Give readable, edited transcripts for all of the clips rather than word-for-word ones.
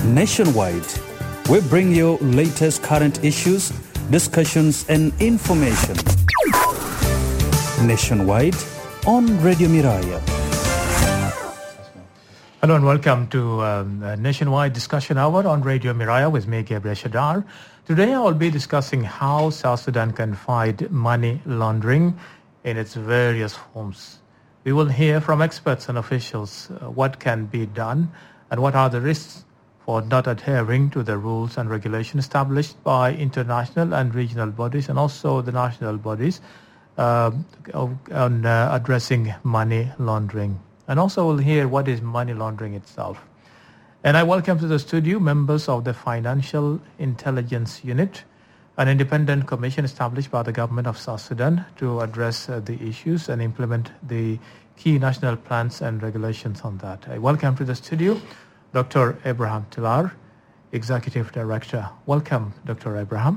Nationwide, we bring you latest current issues, discussions and information. Nationwide on Radio Miraya. Hello and welcome to Nationwide Discussion Hour on Radio Miraya with me, Gabriel Shadar. Today I will be discussing how South Sudan can fight money laundering in its various forms. We will hear from experts and officials what can be done and what are the risks for not adhering to the rules and regulations established by international and regional bodies and also the national bodies on addressing money laundering. And also we'll hear what is money laundering itself. And I welcome to the studio members of the Financial Intelligence Unit, an independent commission established by the government of South Sudan to address the issues and implement the key national plans and regulations on that. I welcome to the studio Dr. Abraham Tilar, Executive Director. Welcome, Dr. Abraham.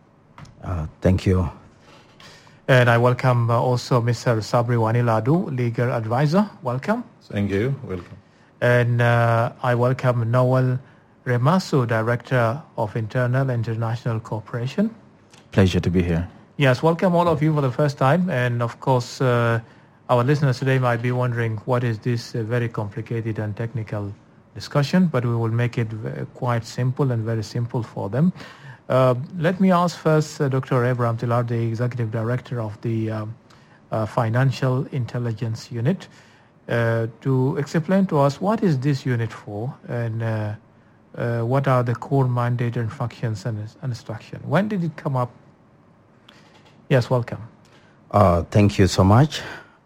Thank you. And I welcome also Mr. Sabri Waniladu, Legal Advisor. Welcome. Thank you. Welcome. And I welcome Noel Remasu, Director of Internal and International Cooperation. Pleasure to be here. Yes, welcome all of you for the first time. And of course, our listeners today might be wondering what is this very complicated and technical discussion, but we will make it quite simple and very simple for them. Let me ask first Dr. Abraham Tilar, the Executive Director of the Financial Intelligence Unit, to explain to us what is this unit for and what are the core mandate and functions and instruction. When did it come up? Yes, welcome. Thank you so much.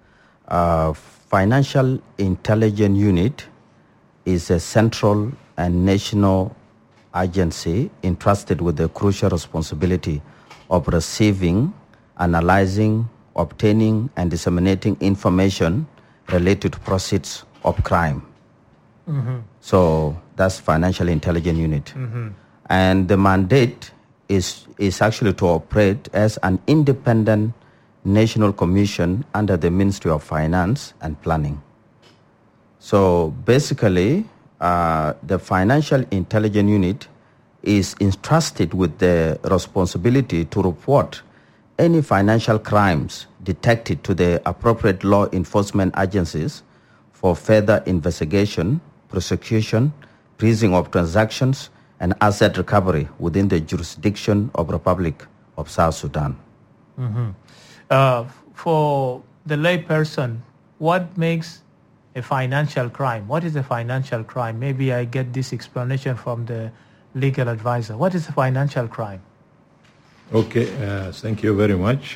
Financial Intelligence Unit is a central and national agency entrusted with the crucial responsibility of receiving, analyzing, obtaining, and disseminating information related to proceeds of crime. Mm-hmm. So that's Financial Intelligence Unit. Mm-hmm. And the mandate is actually to operate as an independent national commission under the Ministry of Finance and Planning. So basically, the Financial Intelligence Unit is entrusted with the responsibility to report any financial crimes detected to the appropriate law enforcement agencies for further investigation, prosecution, freezing of transactions, and asset recovery within the jurisdiction of Republic of South Sudan. Mm-hmm. For the layperson, what makes a financial crime? What is a financial crime? Maybe I get this explanation from the legal advisor. What is a financial crime? Okay, thank you very much.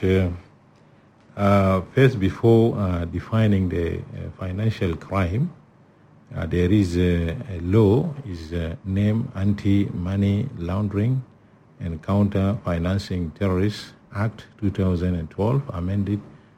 First, before defining the financial crime, there is a law, is named Anti-Money Laundering and Counter-Financing Terrorists Act 2012, amended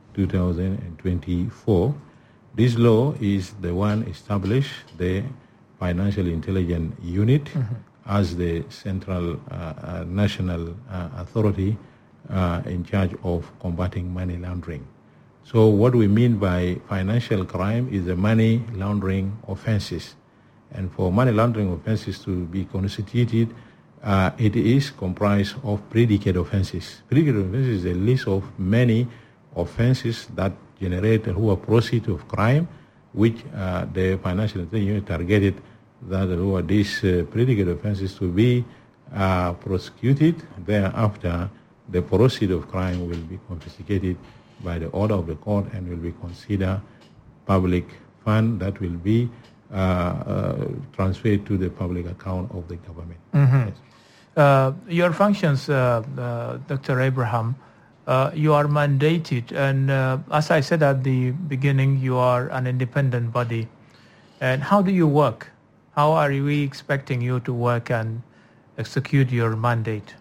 2024. This law is the one established the Financial Intelligence Unit as the central national authority in charge of combating money laundering. So what we mean by financial crime is the money laundering offenses. And for money laundering offenses to be constituted, it is comprised of predicate offenses. Predicate offenses is a list of many offenses that generate who are proceeds of crime, which the Financial Intelligence Unit targeted that who are these predicate offenses to be prosecuted. Thereafter, the proceeds of crime will be confiscated by the order of the court and will be considered public fund that will be transferred to the public account of the government. Mm-hmm. Yes. Your functions, Dr. Abraham, you are mandated, and as I said at the beginning, you are an independent body. And how do you work? How are we expecting you to work and execute your mandate?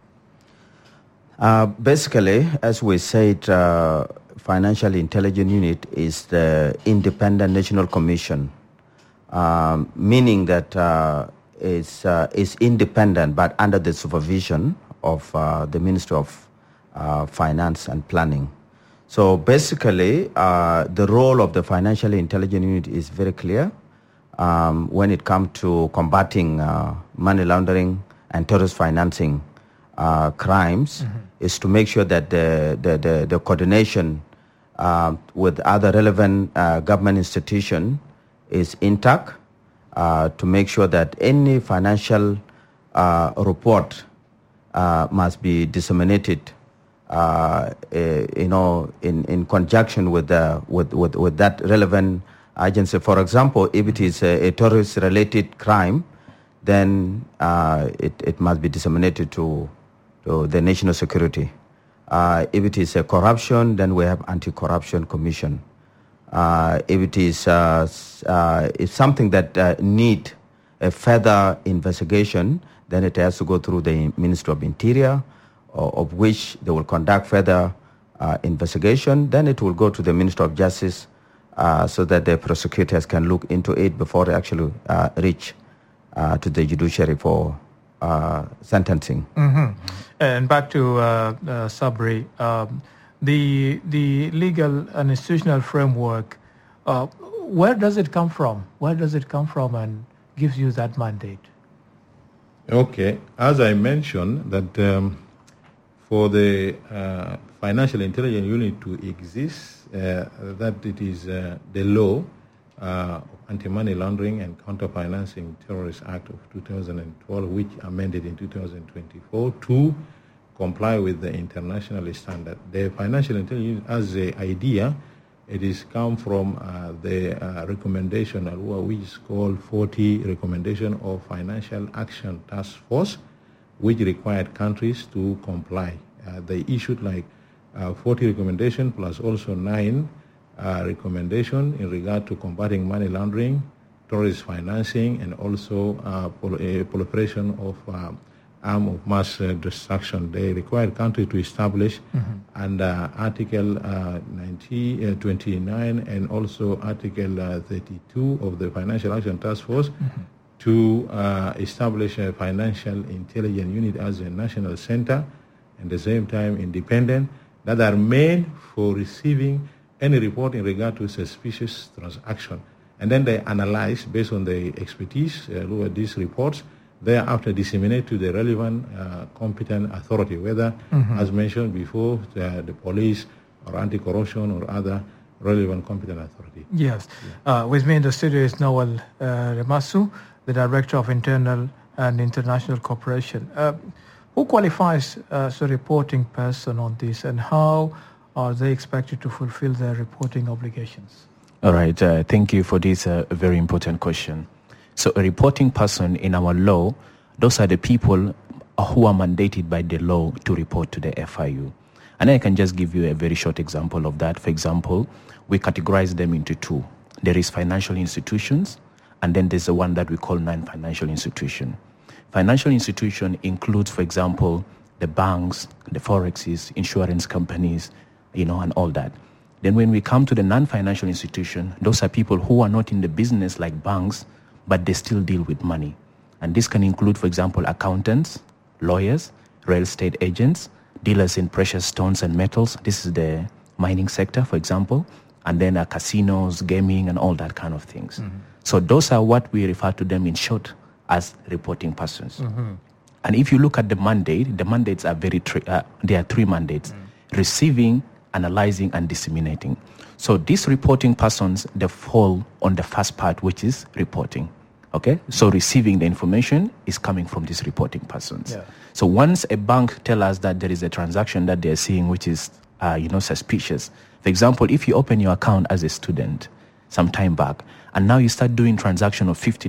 Basically, as we said, Financial Intelligence Unit is the independent national commission, meaning that it's independent but under the supervision of the Ministry of Finance and Planning. So basically, the role of the Financial Intelligence Unit is very clear. when it comes to combating money laundering and terrorist financing crimes is to make sure that the coordination with other relevant government institutions is intact, to make sure that any financial report must be disseminated, in conjunction with that relevant agency. For example, if it is a terrorist-related crime, then it must be disseminated to the national security. If it is a corruption, then we have anti-corruption commission. If it is if something that need a further investigation, then it has to go through the Ministry of Interior, of which they will conduct further investigation. Then it will go to the Ministry of Justice, so that the prosecutors can look into it before they actually reach to the judiciary for sentencing. And back to Sabri, the legal and institutional framework, where does it come from? Where does it come from and gives you that mandate? Okay, as I mentioned, that for the Financial Intelligence Unit to exist, that it is the law, Anti-Money Laundering and Counter-Financing Terrorist Act of 2012, which amended in 2024 to comply with the international standard. The Financial Intelligence, as the idea, it is come from the recommendation, which is called 40 Recommendation of Financial Action Task Force, which required countries to comply. They issued 40 recommendations plus also 9 recommendation in regard to combating money laundering, terrorist financing, and also proliferation of arms of mass destruction. They required countries to establish under Article 29 and also Article 32 of the Financial Action Task Force to establish a financial intelligence unit as a national center, and at the same time independent, that are made for receiving any report in regard to suspicious transaction. And then they analyze based on the expertise, look at these reports, thereafter disseminate to the relevant competent authority, whether, as mentioned before, the police or anti-corruption or other relevant competent authority. Yes. With me in the studio is Noel Remasu, the Director of Internal and International Cooperation. Who qualifies as a reporting person on this, and how are they expected to fulfill their reporting obligations? All right. Thank you for this very important question. So a reporting person in our law, those are the people who are mandated by the law to report to the FIU. And I can just give you a very short example of that. For example, we categorize them into two. There is financial institutions, and then there's the one that we call non-financial institution. Financial institution includes, for example, the banks, the forexes, insurance companies, and all that. Then when we come to the non-financial institution, those are people who are not in the business like banks, but they still deal with money. And this can include, for example, accountants, lawyers, real estate agents, dealers in precious stones and metals. This is the mining sector, for example, and then casinos, gaming, and all that kind of things. So those are what we refer to them in short as reporting persons. And if you look at the mandate, the mandates are there are 3 mandates: receiving, analyzing, and disseminating. So these reporting persons, they fall on the first part, which is reporting. Okay? So receiving the information is coming from these reporting persons. Yeah. So once a bank tells us that there is a transaction that they're seeing which is suspicious. For example, if you open your account as a student some time back, and now you start doing transaction of $50,000,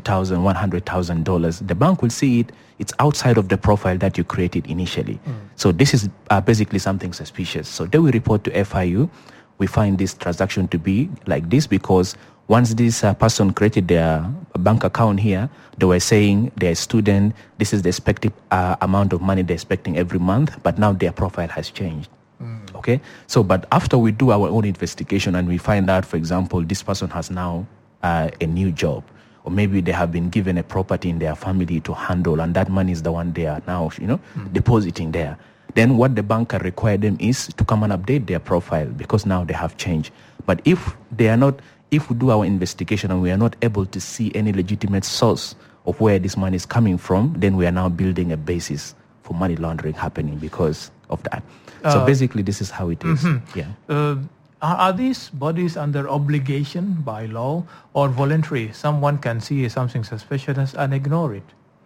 $100,000, the bank will see it's outside of the profile that you created initially. So this is basically something suspicious. So they will report to FIU. We find this transaction to be like this because once this person created their bank account here, they were saying they're a student, this is the expected amount of money they're expecting every month, but now their profile has changed. Okay? So, but after we do our own investigation and we find out, for example, this person has now a new job, or maybe they have been given a property in their family to handle, and that money is the one they are now, depositing there. Then what the bank can require them is to come and update their profile because now they have changed. But if if we do our investigation and we are not able to see any legitimate source of where this money is coming from, then we are now building a basis for money laundering happening because of that. So basically, this is how it is. Mm-hmm. Yeah. Are these bodies under obligation by law or voluntary? Someone can see something suspicious and ignore it.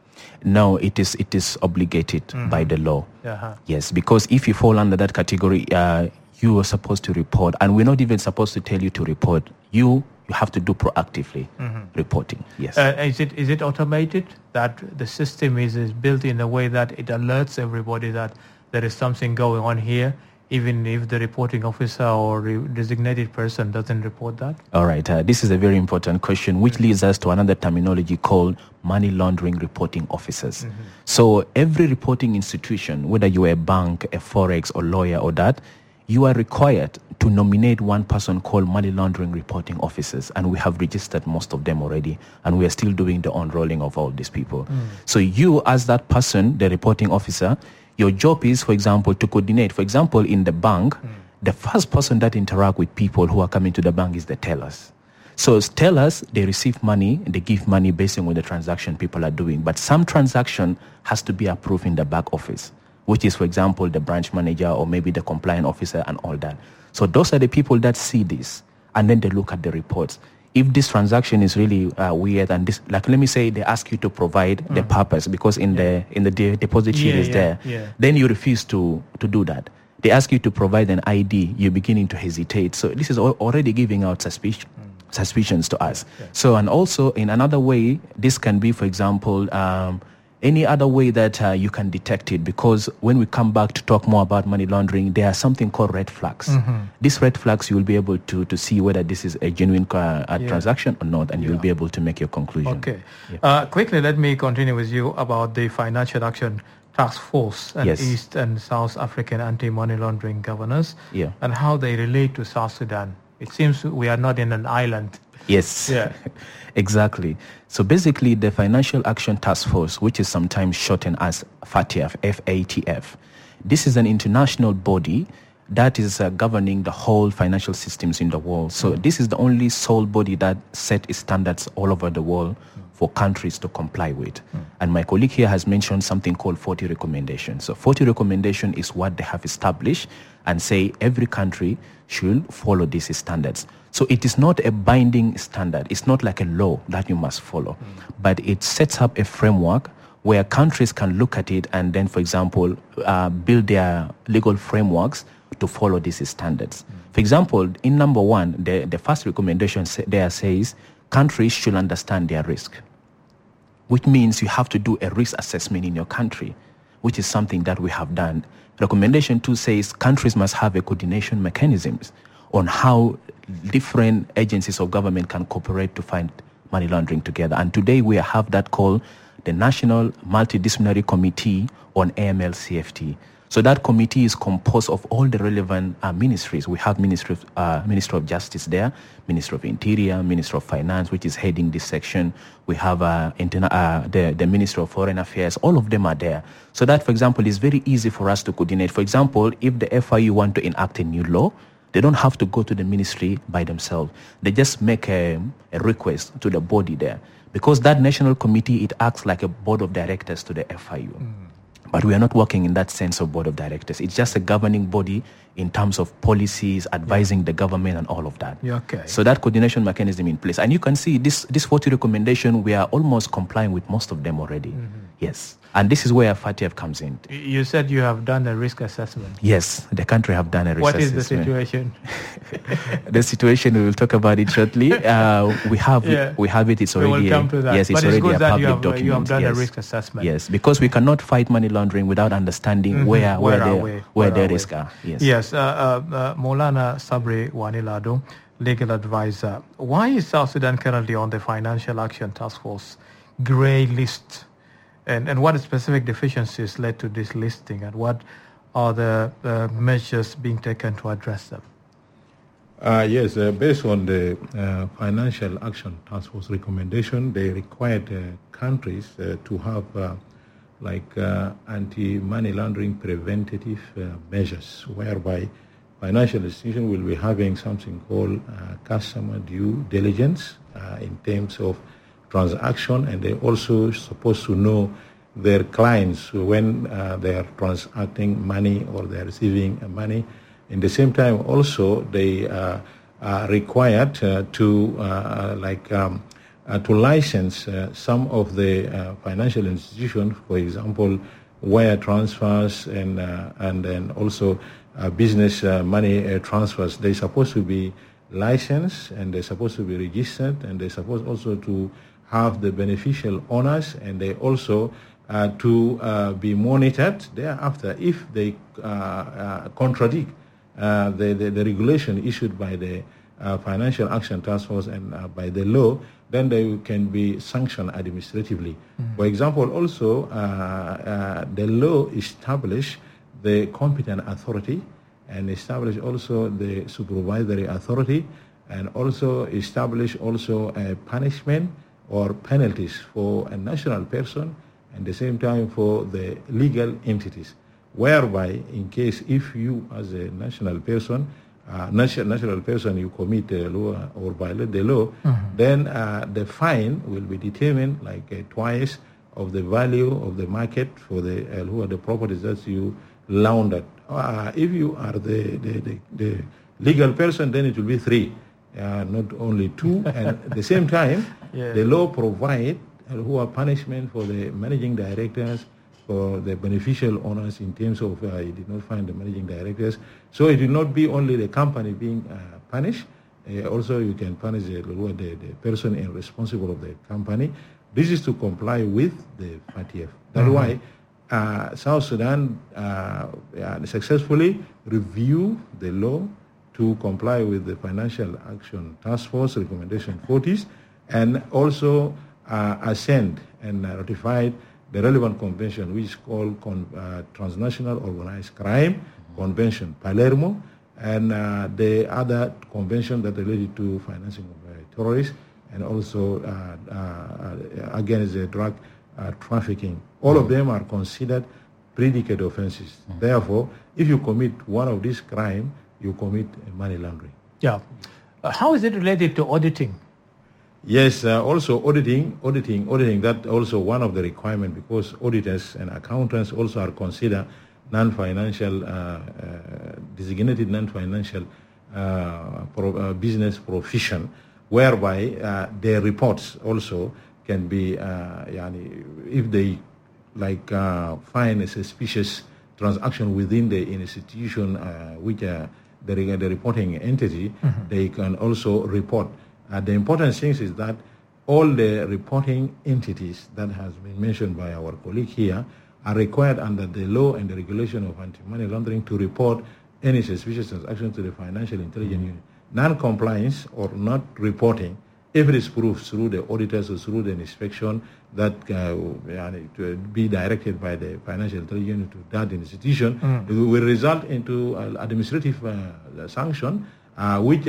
No, it is obligated by the law. Uh-huh. Yes, because if you fall under that category, you are supposed to report, and we're not even supposed to tell you to report. You have to do proactively reporting. Yes. Is it automated, that the system is built in a way that it alerts everybody that there is something going on here, even if the reporting officer or designated person doesn't report that? All right. This is a very important question, which leads us to another terminology called money laundering reporting officers. So every reporting institution, whether you are a bank, a forex, or lawyer, or that, you are required to nominate one person called money laundering reporting officers, and we have registered most of them already, and we are still doing the unrolling of all these people. So you, as that person, the reporting officer, your job is, for example, to coordinate. For example, in the bank, the first person that interact with people who are coming to the bank is the tellers. So tellers, they receive money, they give money based on what the transaction people are doing. But some transaction has to be approved in the back office, which is, for example, the branch manager or maybe the compliance officer and all that. So those are the people that see this, and then they look at the reports. If this transaction is really weird, and this, like, let me say they ask you to provide the purpose, because in the deposit sheet is there, then you refuse to do that. They ask you to provide an ID, you're beginning to hesitate. So this is already giving out suspicions to us. So, and also in another way, this can be, for example, any other way that you can detect it, because when we come back to talk more about money laundering, there are something called red flags. These red flags, you will be able to see whether this is a genuine transaction or not, and you'll be able to make your conclusion. Okay. Quickly, let me continue with you about the Financial Action Task Force and East and South African anti-money laundering governance and how they relate to South Sudan. It seems we are not in an island. Yes, exactly. So basically, the Financial Action Task Force, which is sometimes shortened as FATF, F-A-T-F, this is an international body that is governing the whole financial systems in the world. So this is the only sole body that set standards all over the world for countries to comply with. And my colleague here has mentioned something called 40 recommendations. So 40 recommendation is what they have established and say every country should follow these standards. So it is not a binding standard. It's not like a law that you must follow, but it sets up a framework where countries can look at it and then, for example, build their legal frameworks to follow these standards. For example, in number 1, the first recommendation there says countries should understand their risk, which means you have to do a risk assessment in your country, which is something that we have done. Recommendation 2 says countries must have a coordination mechanisms on how different agencies of government can cooperate to fight money laundering together. And today we have that called the National Multidisciplinary Committee on AML-CFT. So that committee is composed of all the relevant ministries. We have Ministry of Justice there, Ministry of Interior, Ministry of Finance, which is heading this section. We have the Ministry of Foreign Affairs. All of them are there. So that, for example, is very easy for us to coordinate. For example, if the FIU want to enact a new law, they don't have to go to the ministry by themselves. They just make a request to the body there. Because that national committee, it acts like a board of directors to the FIU. But we are not working in that sense of board of directors. It's just a governing body in terms of policies, advising the government and all of that. Okay. So that coordination mechanism in place. And you can see this 40 recommendation, we are almost complying with most of them already. Yes. And this is where FATF comes in. You said you have done a risk assessment. Yes, the country have done a risk assessment. What is the situation? The situation, we will talk about it shortly. We have it. It's already. We will come to that. Yes, it's but already it's good a public document. You have done a risk assessment. Yes, because we cannot fight money laundering without understanding where the risks are. Yes. Yes. Maulana Sabri Wanilado, legal advisor. Why is South Sudan currently on the Financial Action Task Force grey list? And what specific deficiencies led to this listing, and what are the measures being taken to address them? Yes, based on the Financial Action Task Force recommendation, they required countries to have anti-money laundering preventative measures, whereby financial institution will be having something called customer due diligence in terms of transaction, and they're also supposed to know their clients when they are transacting money or they are receiving money. In the same time, also they are required to license some of the financial institutions, for example, wire transfers and then also business money transfers. They're supposed to be licensed and they're supposed to be registered, and they're supposed also to have the beneficial owners, and they also to be monitored thereafter if they contradict the regulation issued by the Financial Action Task Force and by the law, then they can be sanctioned administratively. For example, also the law established the competent authority and establish also the supervisory authority, and also establish also a punishment or penalties for a national person, and the same time for the legal entities, whereby in case if you as a national person, you commit the law or violate the law, then the fine will be determined like twice of the value of the market for the who are the properties that you laundered. If you are the legal person, then it will be 3, not only 2. And at the same time, the law provide who are punishment for the managing directors, for the beneficial owners in terms of you did not find the managing directors. So it will not be only the company being punished. Also, you can punish the person responsible of the company. This is to comply with the FATF. That's why South Sudan successfully review the law to comply with the Financial Action Task Force Recommendation 40s, and also assent and ratified the relevant convention, which is called Transnational Organized Crime Convention, Palermo, and the other convention that related to financing of terrorists, and also against the drug trafficking. All of them are considered predicate offenses. Therefore, if you commit one of these crimes, you commit money laundering. Yeah. How is it related to auditing? Yes, also auditing, that also one of the requirements, because auditors and accountants also are considered non-financial, designated non-financial business profession, whereby their reports also can be, if they find a suspicious transaction within the institution, which the reporting entity, they can also report. The important thing is that all the reporting entities that has been mentioned by our colleague here are required under the law and the regulation of anti-money laundering to report any suspicious transaction to the Financial Intelligence Unit. Non-compliance or not reporting, if it is proved through the auditors or through the inspection that to be directed by the Financial Intelligence Unit to that institution, it will result into administrative sanction, which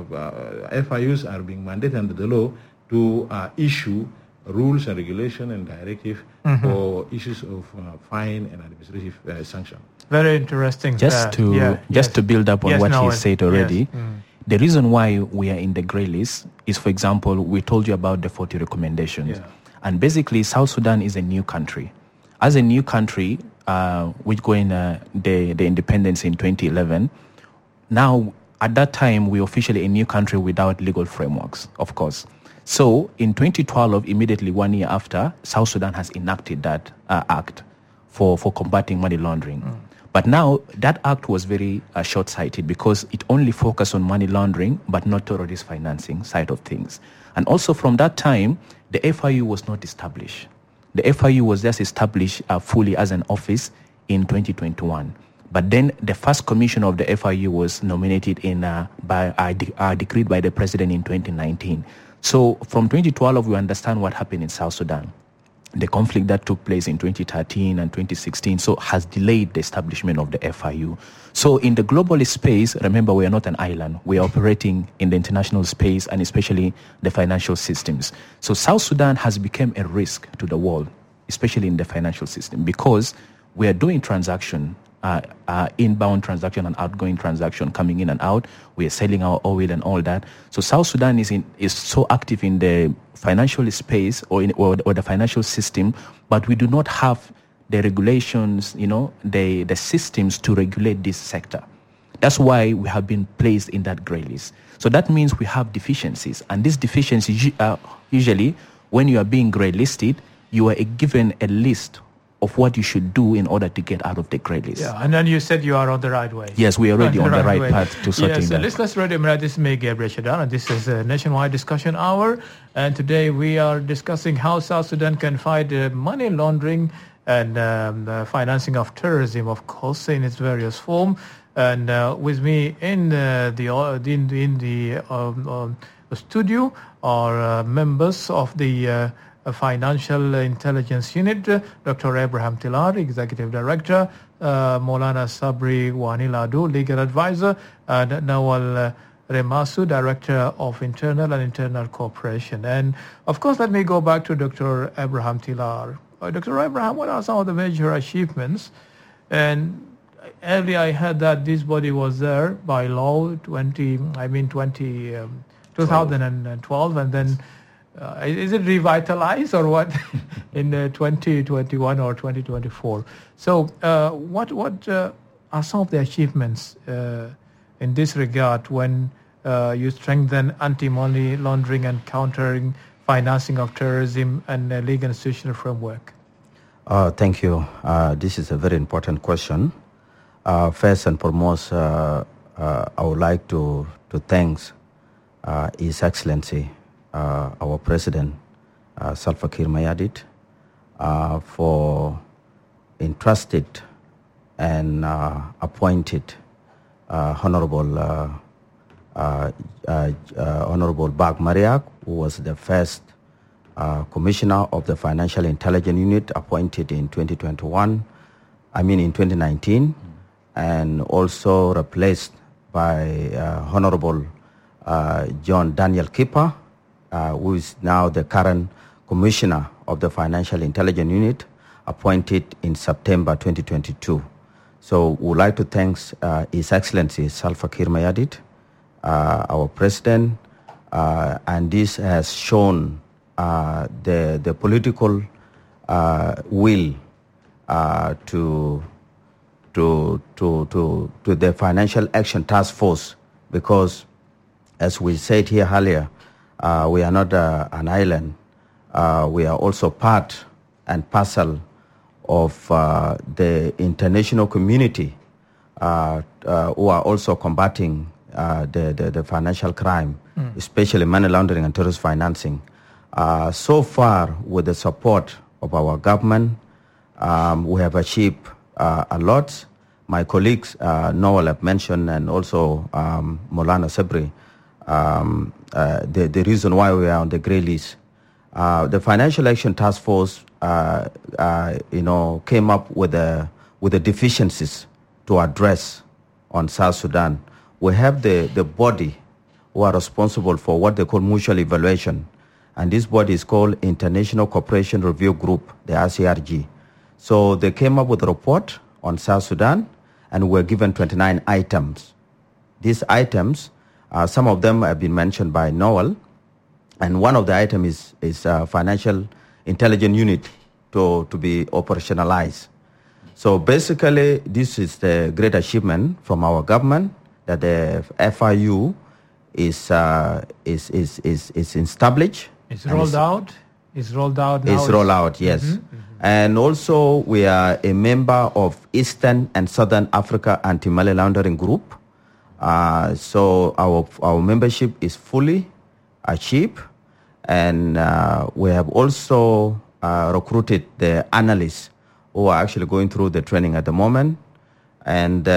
FIUs are being mandated under the law to issue rules and regulation and directive for issues of fine and administrative sanction. Very interesting. Just to build up on what he said already, the reason why we are in the grey list is, for example, we told you about the 40 recommendations. And basically, South Sudan is a new country. As a new country, which going the independence in 2011, now at that time, we're officially a new country without legal frameworks, of course. So in 2012, immediately 1 year after, South Sudan has enacted that act for combating money laundering. But now that act was very short-sighted because it only focused on money laundering but not terrorist financing side of things. And also from that time, the FIU was not established. The FIU was just established fully as an office in 2021. But then the first commission of the FIU was nominated decreed by the president in 2019. So from 2012, we understand what happened in South Sudan. The conflict that took place in 2013 and 2016 has delayed the establishment of the FIU. So in the global space, remember, we are not an island. We are operating in the international space and especially the financial systems. So South Sudan has become a risk to the world, especially in the financial system, because we are doing transactions inbound transaction and outgoing transaction coming in and out. We are selling our oil and all that. So South Sudan is so active in the financial space or the financial system, but we do not have the regulations, the systems to regulate this sector. That's why we have been placed in that grey list. So that means we have deficiencies, and these deficiencies usually, when you are being grey listed, you are given a list of what you should do in order to get out of the grey list. Yeah, and then you said you are on the right way. Yes, we are already on the right path to sorting that. Yes, listeners, Radio Miraya, this is me, Gabriel Shadar, and this is a Nationwide Discussion Hour. And today we are discussing how South Sudan can fight money laundering and the financing of terrorism, of course, in its various forms. And with me in the studio are members of the Financial Intelligence Unit, Dr. Abraham Tilar, Executive Director, Maulana Sabri Waniladu, Legal Advisor, and Nawal Remasu, Director of Internal Cooperation. And of course, let me go back to Dr. Abraham Tilar. Dr. Abraham, what are some of the major achievements? And earlier I heard that this body was there by law 2012, and then is it revitalized or what in 2021 or 2024? So what are some of the achievements in this regard when you strengthen anti-money laundering and countering financing of terrorism and legal institutional framework? Thank you. This is a very important question. First and foremost, I would like to thank His Excellency, our President, Salva Kiir Mayardit, for entrusted and appointed Honorable Bag Mariak, who was the first Commissioner of the Financial Intelligence Unit, appointed in 2019, and also replaced by Honorable John Daniel Kipper, who is now the current Commissioner of the Financial Intelligence Unit, appointed in September 2022. So we would like to thank His Excellency Salva Kiir Mayardit, our President, and this has shown the political will to the Financial Action Task Force, because as we said here earlier, we are not an island. We are also part and parcel of the international community who are also combating the financial crime, especially money laundering and terrorist financing. So far, with the support of our government, we have achieved a lot. My colleagues, Noel have mentioned, and also Maulana Sabri, the reason why we are on the grey list. The Financial Action Task Force, came up with the deficiencies to address on South Sudan. We have the body who are responsible for what they call mutual evaluation, and this body is called International Cooperation Review Group, the ICRG. So they came up with a report on South Sudan, and were given 29 items. These items, some of them have been mentioned by Noel, and one of the items is Financial Intelligence Unit to be operationalized. So basically, this is the great achievement from our government, that the FIU is established. It's rolled out. It's rolled out now. It's rolled out, yes. Mm-hmm. And also, we are a member of Eastern and Southern Africa Anti-Money Laundering Group. So our membership is fully achieved, and we have also recruited the analysts who are actually going through the training at the moment, and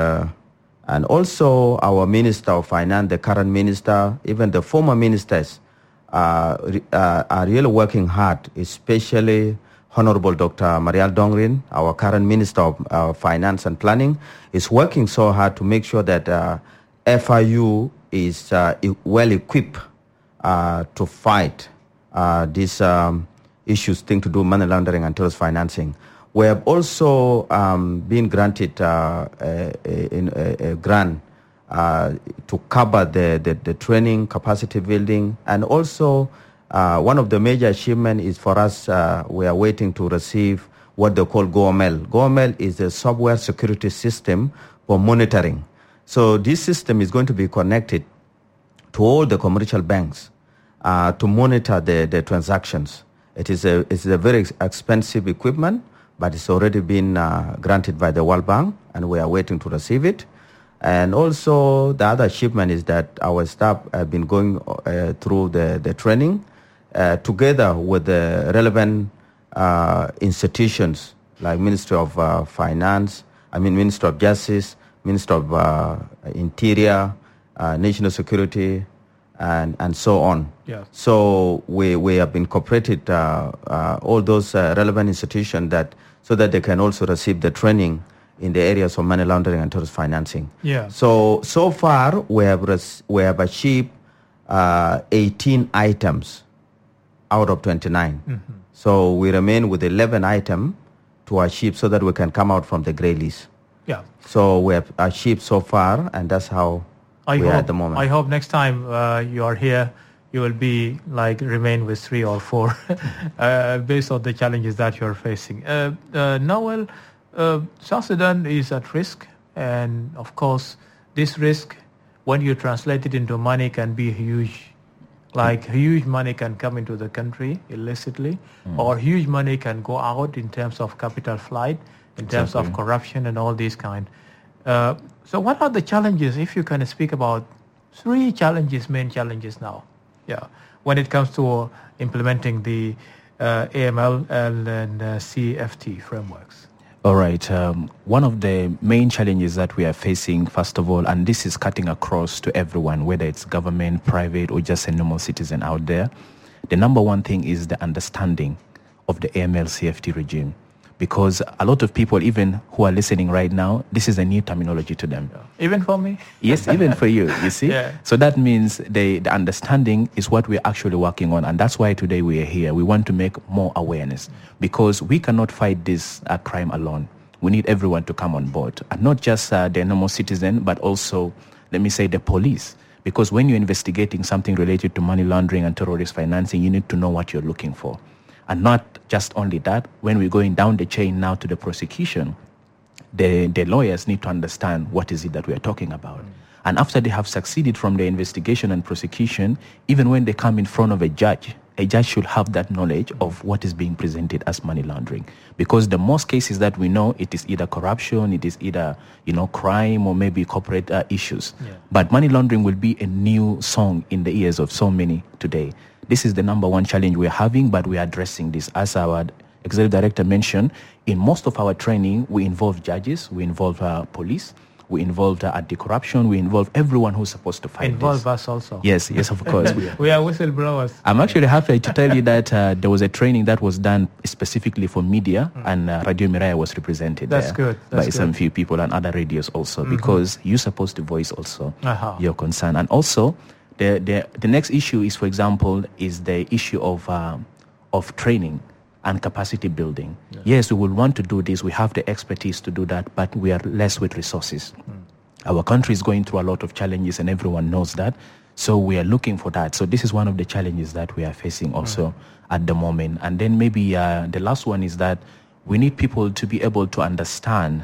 also our Minister of Finance, the current minister, even the former ministers are really working hard, especially Honorable Dr. Marial Dongrin, our current Minister of Finance and Planning, is working so hard to make sure that FIU is well equipped to fight these issues thing to do money laundering and terrorist financing. We have also been granted a grant to cover the training, capacity building, and also one of the major achievements is for us, we are waiting to receive what they call GoML. GoML is a software security system for monitoring. So this system is going to be connected to all the commercial banks to monitor the transactions. It's a very expensive equipment, but it's already been granted by the World Bank, and we are waiting to receive it. And also the other achievement is that our staff have been going through the training together with the relevant institutions like Ministry of Finance, Ministry of Justice, Ministry of Interior, National Security, and so on. Yeah. So we have been cooperated all those relevant institutions so that they can also receive the training in the areas of money laundering and terrorist financing. Yeah. So far we have achieved 18 items out of 29. Mm-hmm. So we remain with 11 items to achieve so that we can come out from the gray list. Yeah. So we have achieved so far, and that's how we are at the moment. I hope next time you are here, you will be remain with 3 or 4 based on the challenges that you are facing. Noel, South Sudan is at risk, and of course, this risk, when you translate it into money, can be huge. Huge money can come into the country illicitly, or huge money can go out in terms of capital flight, in terms of corruption and all these kind. So what are the challenges, if you can speak about 3 main challenges now, when it comes to implementing the AML and CFT frameworks? All right. One of the main challenges that we are facing, first of all, and this is cutting across to everyone, whether it's government, private, or just a normal citizen out there, the number one thing is the understanding of the AML CFT regime. Because a lot of people, even who are listening right now, this is a new terminology to them. Even for me? Yes, even for you, you see? Yeah. So that means the understanding is what we're actually working on. And that's why today we are here. We want to make more awareness because we cannot fight this crime alone. We need everyone to come on board. And not just the normal citizen, but also, let me say, the police. Because when you're investigating something related to money laundering and terrorist financing, you need to know what you're looking for. And not just only that, when we're going down the chain now to the prosecution, the lawyers need to understand what is it that we are talking about. And after they have succeeded from the investigation and prosecution, even when they come in front of a judge should have that knowledge of what is being presented as money laundering. Because the most cases that we know, it is either corruption, it is either, crime or maybe corporate issues. Yeah. But money laundering will be a new song in the ears of so many today. This is the number one challenge we're having, but we're addressing this. As our executive director mentioned, in most of our training, we involve judges, we involve police, we involve anti-corruption, we involve everyone who's supposed to fight Involve this. us also. Yes, of course. We are whistleblowers. I'm actually happy to tell you that there was a training that was done specifically for media, and Radio Miraya was represented That's good. by some few people and other radios also, because you're supposed to voice also your concern. And also, the next issue is, for example, is the issue of training and capacity building. Yeah. Yes, we will want to do this. We have the expertise to do that, but we are less with resources. Our country is going through a lot of challenges, and everyone knows that. So we are looking for that. So this is one of the challenges that we are facing also at the moment. And then maybe the last one is that we need people to be able to understand,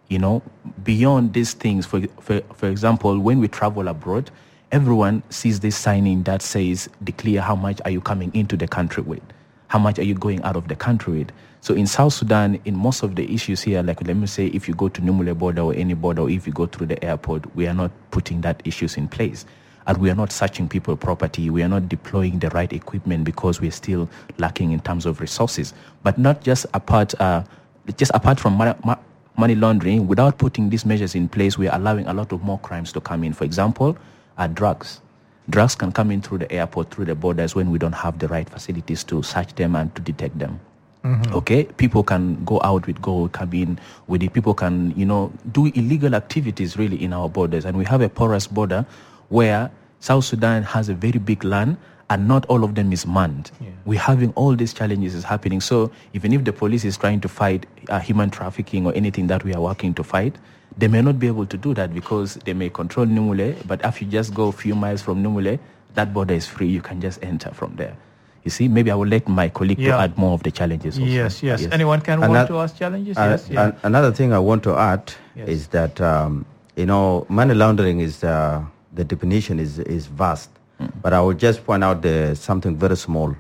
beyond these things. For example, when we travel abroad, everyone sees this signing that says, declare how much are you coming into the country with. How much are you going out of the country with? So in South Sudan, in most of the issues here, like let me say, if you go to Numule border or any border, or if you go through the airport, we are not putting that issues in place. And we are not searching people's property. We are not deploying the right equipment because we are still lacking in terms of resources. But not just apart from money laundering, without putting these measures in place, we are allowing a lot of more crimes to come in. For example, drugs. Drugs can come in through the airport, through the borders, when we don't have the right facilities to search them and to detect them. Okay, people can go out with gold, come in with it. People can, do illegal activities really in our borders. And we have a porous border where South Sudan has a very big land and not all of them is manned. We're having all these challenges is happening. So even if the police is trying to fight human trafficking or anything that we are working to fight, they may not be able to do that because they may control Numule, but if you just go a few miles from Numule, that border is free. You can just enter from there. You see, maybe I will let my colleague to add more of the challenges also. Yes. Anyone can want to ask challenges? Another thing I want to add is that, money laundering is, the definition is vast. But I will just point out something very small.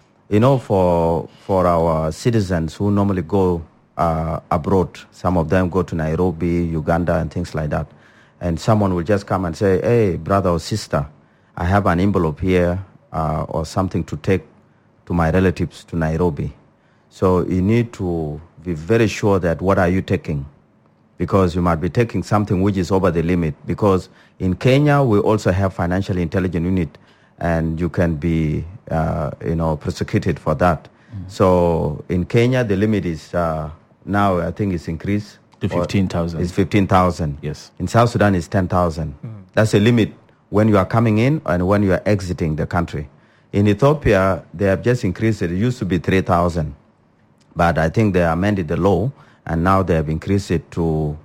For our citizens who normally go abroad, some of them go to Nairobi, Uganda, and things like that. And someone will just come and say, hey, brother or sister, I have an envelope here or something to take to my relatives to Nairobi. So you need to be very sure that what are you taking? Because you might be taking something which is over the limit. Because in Kenya, we also have financial intelligence unit, and you can be, prosecuted for that. So in Kenya, the limit is now, I think it's increased. To 15,000. It's 15,000. Yes. In South Sudan, it's 10,000. That's a limit when you are coming in and when you are exiting the country. In Ethiopia, they have just increased it. It used to be 3,000. But I think they amended the law, and now they have increased it to,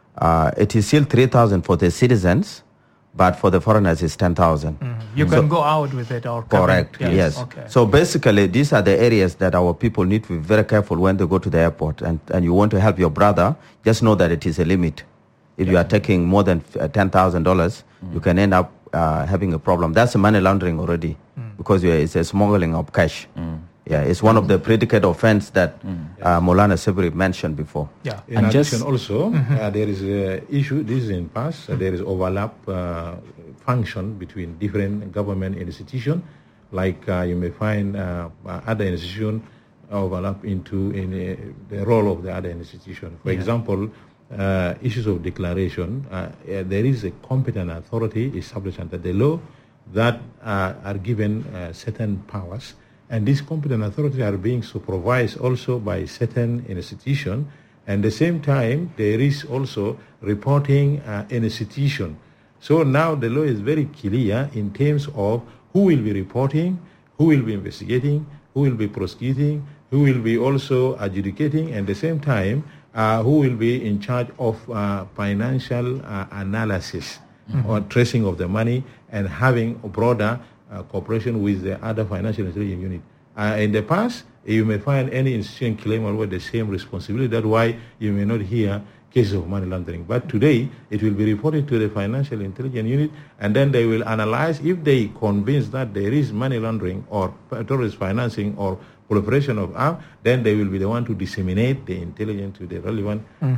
it is still 3,000 for the citizens, but for the foreigners it's 10,000. You can go out with it or come correct, in. yes. Okay. So basically, these are the areas that our people need to be very careful when they go to the airport. And you want to help your brother, just know that it is a limit. If you are taking more than $10,000, you can end up having a problem. That's a money laundering already, because it's a smuggling of cash. Yeah, it's one of the predicate offense that Maulana Sabri mentioned before. Yeah. In addition, also, there is an issue, this is in past, there is overlap function between different government institutions. Like you may find other institutions overlap in the role of the other institution. For example, issues of declaration, there is a competent authority established under the law that are given certain powers. And these competent authorities are being supervised also by certain institutions. And at the same time, there is also reporting institution. So now the law is very clear in terms of who will be reporting, who will be investigating, who will be prosecuting, who will be also adjudicating, and at the same time, who will be in charge of financial analysis or tracing of the money and having a broader cooperation with the other financial intelligence unit. In the past, you may find any institution claim over the same responsibility. That's why you may not hear cases of money laundering. But today, it will be reported to the financial intelligence unit, and then they will analyze. If they convince that there is money laundering or terrorist financing or proliferation of arms, then they will be the one to disseminate the intelligence to the relevant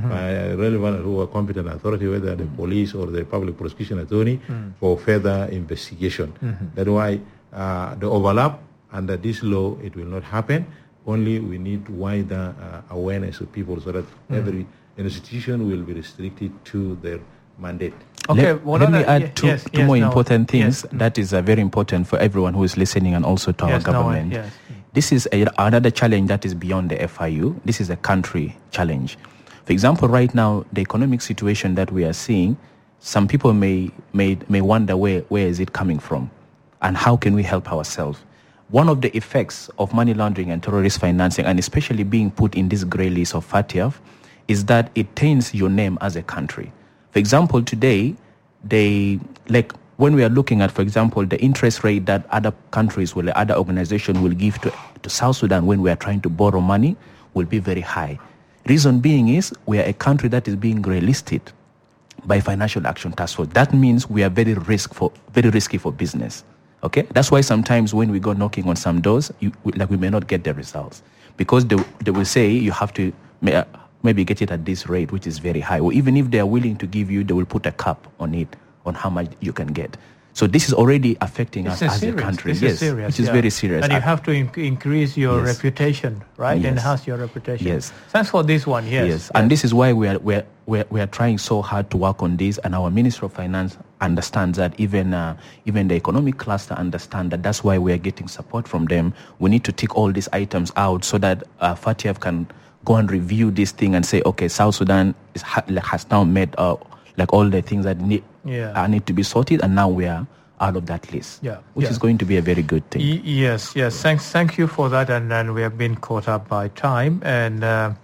who are competent authority, whether the police or the public prosecution attorney, for further investigation. That's why the overlap under this law, it will not happen. Only we need wider awareness of people so that every institution will be restricted to their mandate. Okay, let me add two more important things that is very important for everyone who is listening and also to our government. This is another challenge that is beyond the FIU. This is a country challenge. For example, right now, the economic situation that we are seeing, some people may wonder where is it coming from and how can we help ourselves. One of the effects of money laundering and terrorist financing, and especially being put in this grey list of FATF, is that it taints your name as a country. For example, today, when we are looking at, for example, the interest rate that other countries or other organizations will give to South Sudan when we are trying to borrow money will be very high. Reason being is we are a country that is being grey listed by Financial Action Task Force. That means we are very risky for business. Okay, that's why sometimes when we go knocking on some doors, we may not get the results because they will say you have to maybe get it at this rate, which is very high. Or even if they are willing to give you, they will put a cap on it, on how much you can get. So this is already affecting us as a country. This is serious, which is very serious. And you have to increase your reputation, right? Yes. Enhance your reputation. Yes. Thanks for this one. Yes. And this is why we are trying so hard to work on this. And our Minister of Finance understands that. Even the economic cluster understand that. That's why we are getting support from them. We need to take all these items out so that FATF can go and review this thing and say, okay, South Sudan has now met all the things that need to be sorted, and now we are out of that list, Yeah, which yeah. is going to be a very good thing. Yes. Thank you for that. And we have been caught up by time. And the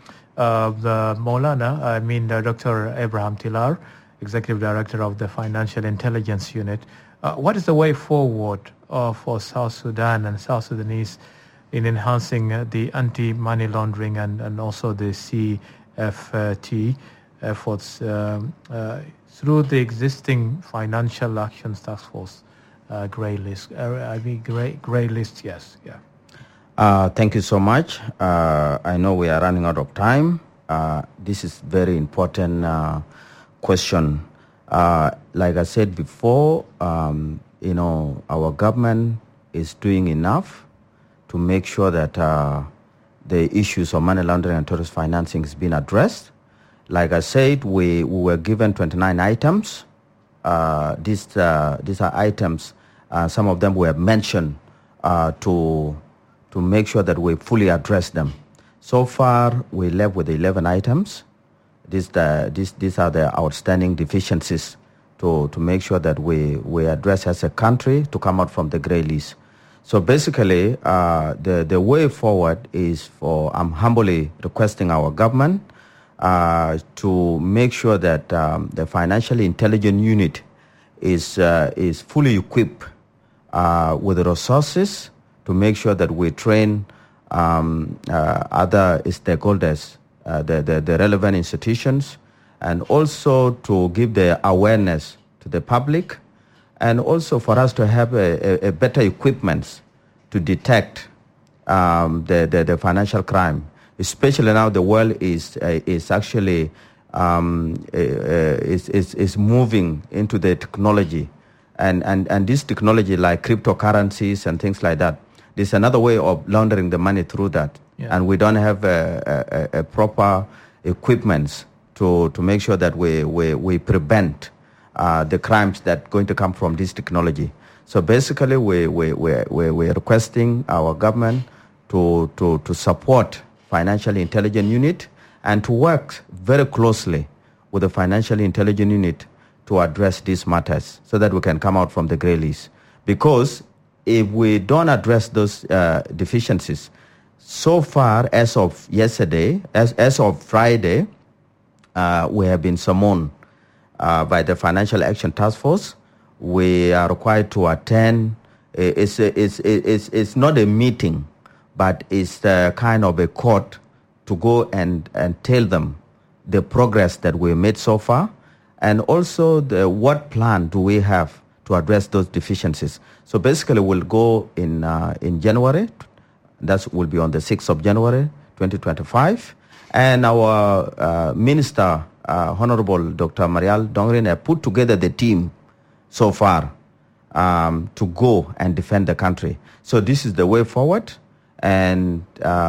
Maulana, Dr. Abraham Tilar, Executive Director of the Financial Intelligence Unit. What is the way forward for South Sudan and South Sudanese in enhancing the anti-money laundering and also the CFT efforts through the existing Financial Actions Task Force Grey List? Grey List, yes. Yeah. Thank you so much. I know we are running out of time. This is very important question. Like I said before, our government is doing enough to make sure that the issues of money laundering and terrorist financing is being addressed. Like I said, we were given 29 items. These are items, some of them were mentioned to make sure that we fully address them. So far, we left with 11 items. These are the outstanding deficiencies to make sure that we address as a country to come out from the grey list. So basically, the way forward is I'm humbly requesting our government to make sure that the Financial Intelligence Unit is fully equipped with the resources to make sure that we train other stakeholders, the relevant institutions, and also to give the awareness to the public, and also for us to have a better equipment to detect the financial crime. Especially now, the world is actually is moving into the technology, and this technology like cryptocurrencies and things like that. There's another way of laundering the money through that, and we don't have a proper equipment to make sure that we prevent the crimes that are going to come from this technology. So basically, we're requesting our government to support Financial Intelligence Unit and to work very closely with the Financial Intelligence Unit to address these matters so that we can come out from the grey list. Because if we don't address those deficiencies, so far as of yesterday, as of Friday, we have been summoned by the Financial Action Task Force. We are required to attend. It's not a meeting, but it's kind of a court to go and tell them the progress that we made so far, and also what plan do we have to address those deficiencies. So basically, we'll go in January. That will be on the 6th of January, 2025. And our Minister, Honorable Dr. Marial Dongrin, have put together the team so far to go and defend the country. So this is the way forward. And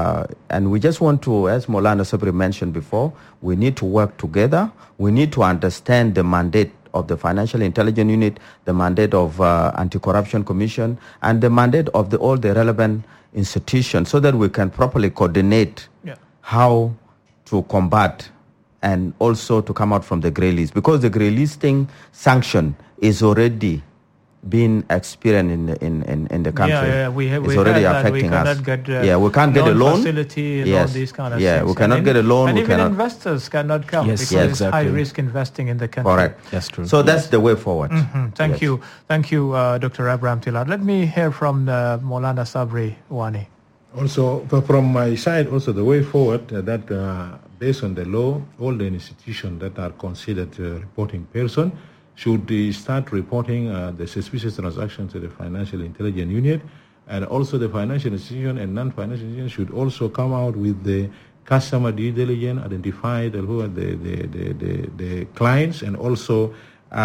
we just want to, as Maulana Sabri mentioned before, we need to work together. We need to understand the mandate of the Financial Intelligence Unit, the mandate of Anti-Corruption Commission, and the mandate of all the relevant institutions, so that we can properly coordinate how to combat and also to come out from the grey list. Because the grey listing sanction is already being experienced in the country. We it's already affecting us. We can't get a loan. Facility and all these kind of things. We cannot get a loan. And even investors cannot come because it's high risk investing in the country. Correct. That's true. So that's the way forward. Mm-hmm. Thank you, Dr. Abraham Tilar. Let me hear from Maulana Sabri Wani. Also, from my side, also the way forward that based on the law, all the institutions that are considered reporting person should start reporting the suspicious transactions to the Financial Intelligence Unit, and also the financial institution and non-financial institutions should also come out with the customer due diligence, identify who are the clients, and also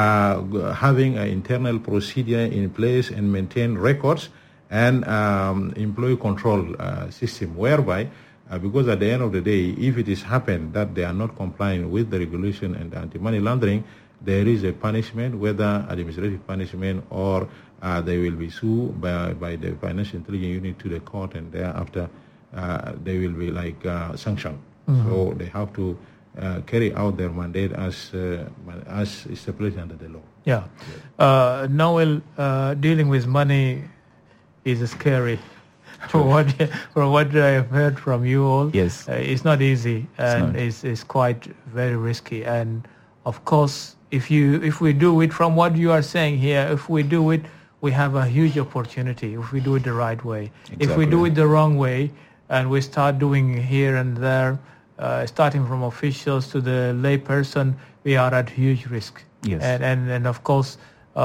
having an internal procedure in place and maintain records and employee control system, whereby because at the end of the day, if it is happened that they are not complying with the regulation and anti-money laundering, there is a punishment, whether administrative punishment or they will be sued by the Financial Intelligence Unit to the court, and thereafter they will be sanctioned. Mm-hmm. So they have to carry out their mandate as stipulated under the law. Yeah. Noel, dealing with money is scary. From what I've heard from you all, Yes. It's not easy, and it's quite very risky. And of course, if we do it from what you are saying here, if we do it, we have a huge opportunity if we do it the right way. Exactly. If we do it the wrong way, and we start doing here and there, starting from officials to the lay person, we are at huge risk. Yes. And of course,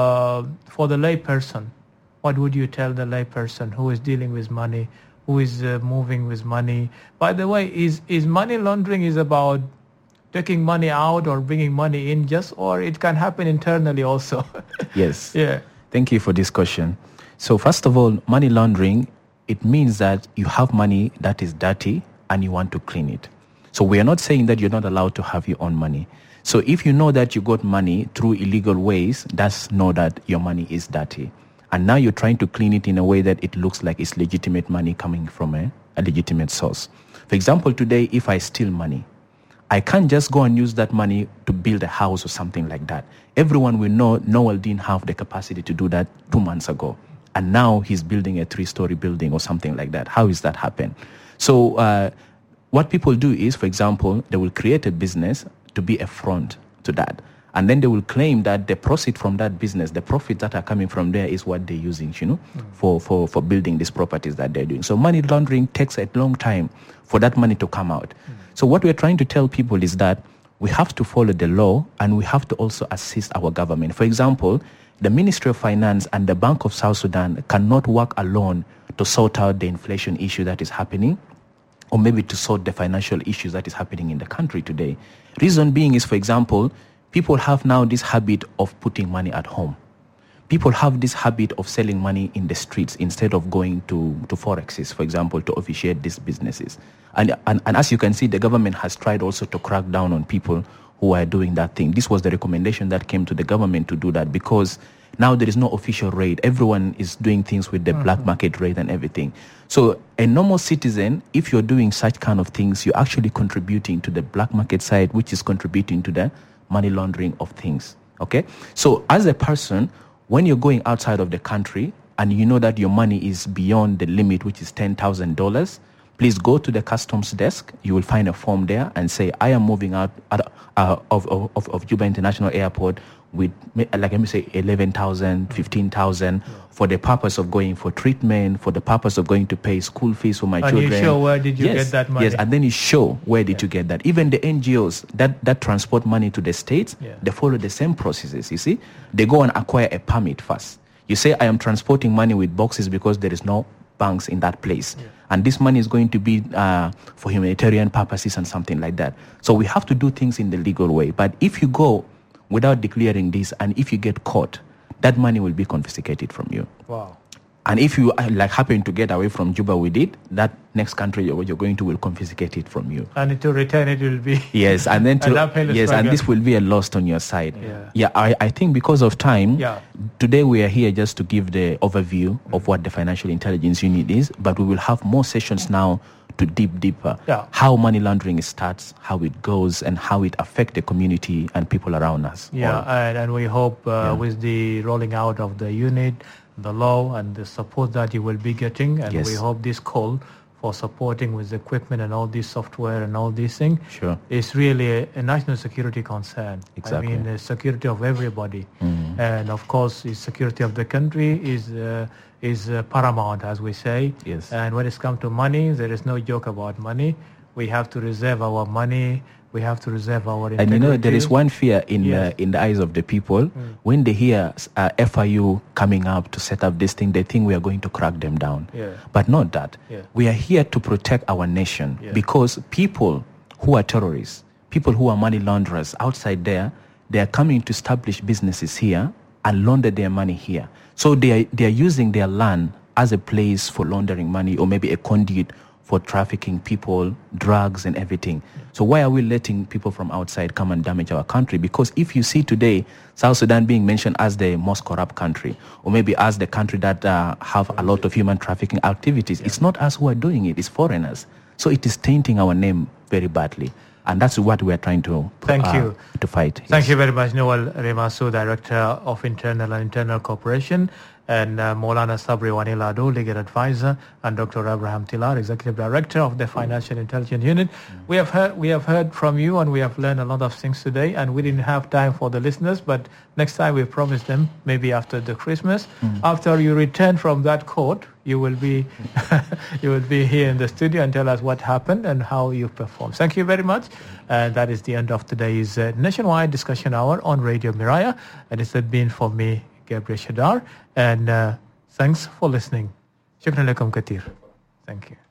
for the lay person, what would you tell the lay person who is dealing with money, who is moving with money? By the way, is money laundering is about taking money out or bringing money in, or it can happen internally also? Yes. Yeah. Thank you for this question. So first of all, money laundering, it means that you have money that is dirty and you want to clean it. So we are not saying that you're not allowed to have your own money. So if you know that you got money through illegal ways, that's know that your money is dirty. And now you're trying to clean it in a way that it looks like it's legitimate money coming from a legitimate source. For example, today, if I steal money, I can't just go and use that money to build a house or something like that. Everyone will know Noel didn't have the capacity to do that 2 months ago. And now he's building a 3-story building or something like that. How is that happen? So what people do is, for example, they will create a business to be a front to that. And then they will claim that the proceeds from that business, the profits that are coming from there is what they're using, for building these properties that they're doing. So money laundering takes a long time for that money to come out. So what we're trying to tell people is that we have to follow the law and we have to also assist our government. For example, the Ministry of Finance and the Bank of South Sudan cannot work alone to sort out the inflation issue that is happening, or maybe to sort the financial issues that is happening in the country today. Reason being is, for example, people have now this habit of putting money at home. People have this habit of selling money in the streets instead of going to forexes, for example, to officiate these businesses. And as you can see, the government has tried also to crack down on people who are doing that thing. This was the recommendation that came to the government to do that, because now there is no official rate. Everyone is doing things with the black market rate and everything. So a normal citizen, if you're doing such kind of things, you're actually contributing to the black market side, which is contributing to the money laundering of things. Okay? So as a person, when you're going outside of the country and you know that your money is beyond the limit, which is $10,000, please go to the customs desk. You will find a form there and say, I am moving out of Juba International Airport with, like, let me say, 11,000, 15,000 for the purpose of going for treatment, for the purpose of going to pay school fees for my children. And you show where did you get that money? Yes, and then you show where did you get that. Even the NGOs that transport money to the states, they follow the same processes, you see. They go and acquire a permit first. You say, I am transporting money with boxes because there is no banks in that place. And this money is going to be for humanitarian purposes and something like that. So we have to do things in the legal way. But if you go without declaring this, and if you get caught, that money will be confiscated from you. Wow. And if you happen to get away from Juba with it, that next country you're going to will confiscate it from you. And to return it will be yes, and then and this will be a loss on your side. I think because of time, today we are here just to give the overview of what the Financial Intelligence Unit is, but we will have more sessions now to deeper how money laundering starts, how it goes, and how it affects the community and people around us. And we hope with the rolling out of the unit, the law and the support that you will be getting, and we hope this call for supporting with equipment and all this software and all these things is really a national security concern. Exactly. I mean, the security of everybody, and of course, the security of the country is paramount, as we say. Yes. And when it's come to money, there is no joke about money. We have to reserve our money. We have to reserve our integrity. And there is one fear in the eyes of the people. When they hear FIU coming up to set up this thing, they think we are going to crack them down. But not that. We are here to protect our nation because people who are terrorists, people who are money launderers outside there, they are coming to establish businesses here and launder their money here. So they are using their land as a place for laundering money, or maybe a conduit for trafficking people, drugs and everything. So why are we letting people from outside come and damage our country? Because if you see today, South Sudan being mentioned as the most corrupt country, or maybe as the country that have a lot of human trafficking activities, it's not us who are doing it, it's foreigners. So it is tainting our name very badly. And that's what we're trying to Thank you. To fight. Thank you very much, Noel Remasu, Director of Internal Cooperation, and Maulana Sabri Wanilado, Legal Advisor, and Dr. Abraham Tilar, Executive Director of the Financial Intelligence Unit. We have heard from you, and we have learned a lot of things today, and we didn't have time for the listeners, but next time we promised them, maybe after the Christmas, after you return from that court, you will be here in the studio and tell us what happened and how you performed. Thank you very much. That is the end of today's Nationwide Discussion Hour on Radio Miraya. And it's been for me, Gabriel Shadar. And thanks for listening. Shukran lakum kathir. Thank you.